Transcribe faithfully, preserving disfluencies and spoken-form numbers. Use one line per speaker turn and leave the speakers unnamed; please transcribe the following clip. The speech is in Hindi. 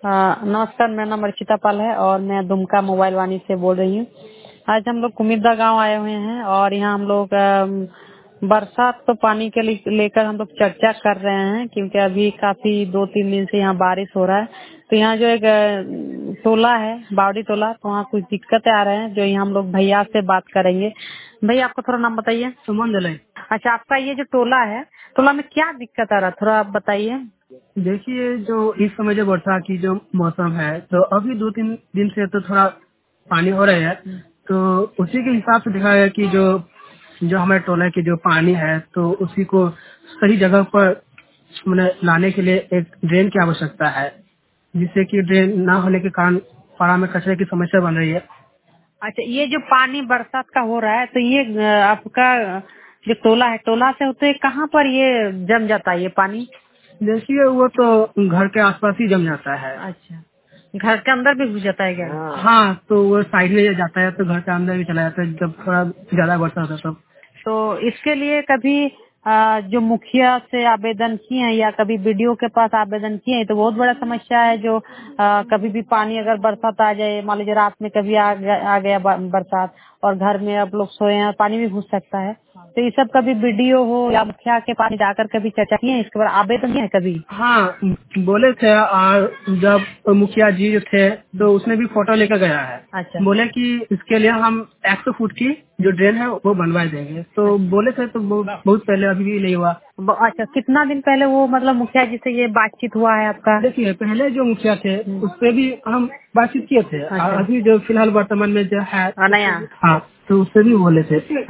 हाँ, नमस्कार। मेरा नाम अर्चिता पाल है और मैं दुमका मोबाइल वाणी से बोल रही हूँ। आज हम लोग कुमिद्दा गांव आए हुए हैं और यहाँ हम लोग अम, बरसात तो पानी के ले- लेकर हम लोग चर्चा कर रहे हैं, क्योंकि अभी काफी दो तीन दिन से यहाँ बारिश हो रहा है। तो यहाँ जो एक अ, टोला है, बावड़ी टोला, तो वहाँ कुछ दिक्कतें आ रहे हैं जो यहाँ हम लोग भैया से बात करेंगे। भैया, आपका थोड़ा नाम बताइए।
सुमन दलाई।
अच्छा, आपका ये जो टोला है, टोला में क्या दिक्कत आ रहा है, थोड़ा आप बताइए।
देखिए, जो इस समय जो वर्षा की जो मौसम है, तो अभी दो तीन दिन से तो थोड़ा पानी हो रहा है। तो उसी के हिसाब से देखा गया कि जो जो हमारे टोला के जो पानी है, तो उसी को सही जगह पर मैंने लाने के लिए एक ड्रेन की आवश्यकता है, जिससे कि ड्रेन ना होने के कारण पारा में कचरे की समस्या बन रही है।
अच्छा, ये जो पानी बरसात का हो रहा है, तो ये अ, आपका जो टोला है, टोला से होते कहाँ पर ये जम जाता है ये पानी?
देखिए, वो तो घर के आसपास ही जम जाता है।
अच्छा, घर के अंदर भी घुस जाता है क्या?
हाँ, तो वो साइड में जाता है तो घर के अंदर भी चला जाता है जब थोड़ा ज्यादा वर्षा होता है तब।
तो इसके लिए कभी अ, जो मुखिया से आवेदन किए हैं या कभी बीडीओ के पास आवेदन किए हैं? तो बहुत बड़ा समस्या है जो अ, कभी भी पानी अगर बरसात आ जाए, मान लीजिए रात में कभी आ गया आ गया ब- बरसात, और घर में आप लोग सोए हैं, पानी भी घुस सकता है। तो ये सब कभी बीडीओ हो या मुखिया के पास जाकर कभी चर्चा किए हैं, इसके बाद आवेदन किए हैं कभी?
हाँ, बोले थे। और जब मुखिया जी जो थे तो उसने भी फोटो लेकर गया है।
अच्छा।
बोले कि इसके लिए हम एक सौ फुट की जो ड्रेन है वो बनवा देंगे। तो बोले थे, तो बहुत बहुत पहले, अभी भी नहीं हुआ।
ब- अच्छा, कितना दिन पहले वो मतलब मुखिया जी से ये बातचीत हुआ है आपका?
देखिए, पहले जो मुखिया थे
हम्म।
उससे भी हम बातचीत किए थे। और
अच्छा।
अभी जो फिलहाल वर्तमान में जो है,
और नया?
हाँ, तो उससे भी बोले थे।